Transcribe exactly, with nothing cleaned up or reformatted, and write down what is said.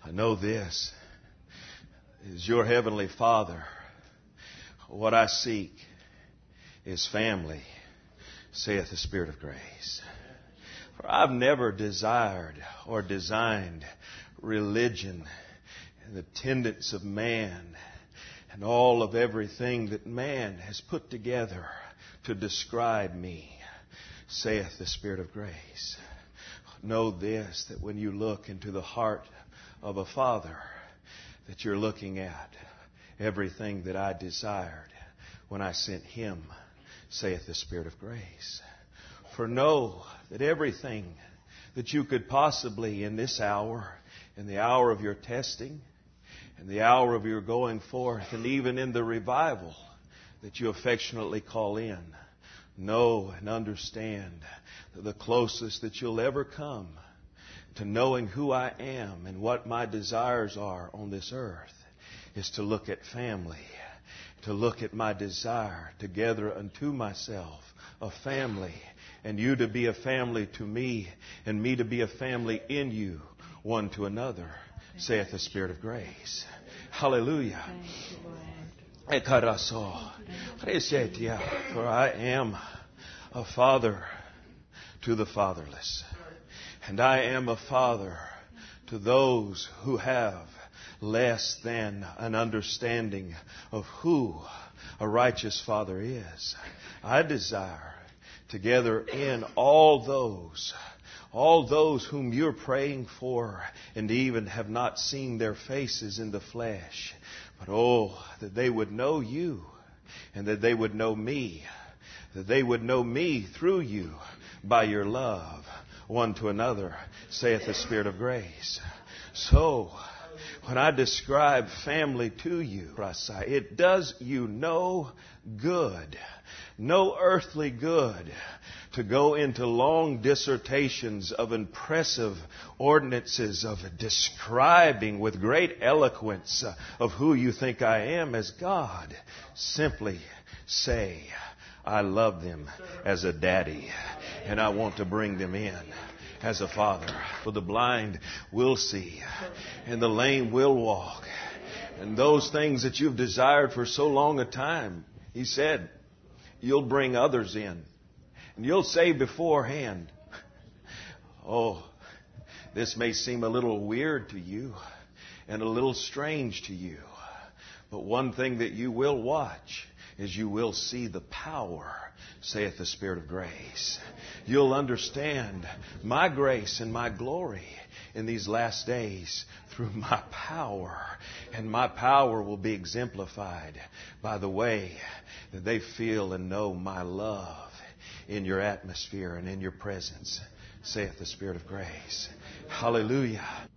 I know this is your Heavenly Father. What I seek is family, saith the Spirit of grace. For I've never desired or designed religion and the tenets of man and all of everything that man has put together to describe me, saith the Spirit of grace. Know this, that when you look into the heart of a father, that you're looking at everything that I desired when I sent him, saith the Spirit of grace. For know that everything that you could possibly in this hour, in the hour of your testing, in the hour of your going forth, and even in the revival that you affectionately call in, know and understand that the closest that you'll ever come to knowing who I am and what my desires are on this earth is to look at family, to look at my desire to gather unto myself a family, and you to be a family to me, and me to be a family in you, one to another, saith the Spirit of grace. Hallelujah. For I am a father to the fatherless. And I am a father to those who have less than an understanding of who a righteous father is. I desire to gather in all those, all those whom you're praying for and even have not seen their faces in the flesh. But oh, that they would know you and that they would know me, that they would know me through you by your love one to another, saith the Spirit of grace. So, when I describe family to you, it does you no good, no earthly good, to go into long dissertations of impressive ordinances of describing with great eloquence of who you think I am as God. Simply say, I love them as a daddy, and I want to bring them in as a father. For the blind will see, and the lame will walk, and those things that you've desired for so long a time, He said, you'll bring others in. And you'll say beforehand, oh, this may seem a little weird to you and a little strange to you. But one thing that you will watch is you will see the power, saith the Spirit of grace. You'll understand my grace and my glory in these last days through my power. And my power will be exemplified by the way that they feel and know my love in your atmosphere and in your presence, saith the Spirit of grace. Hallelujah.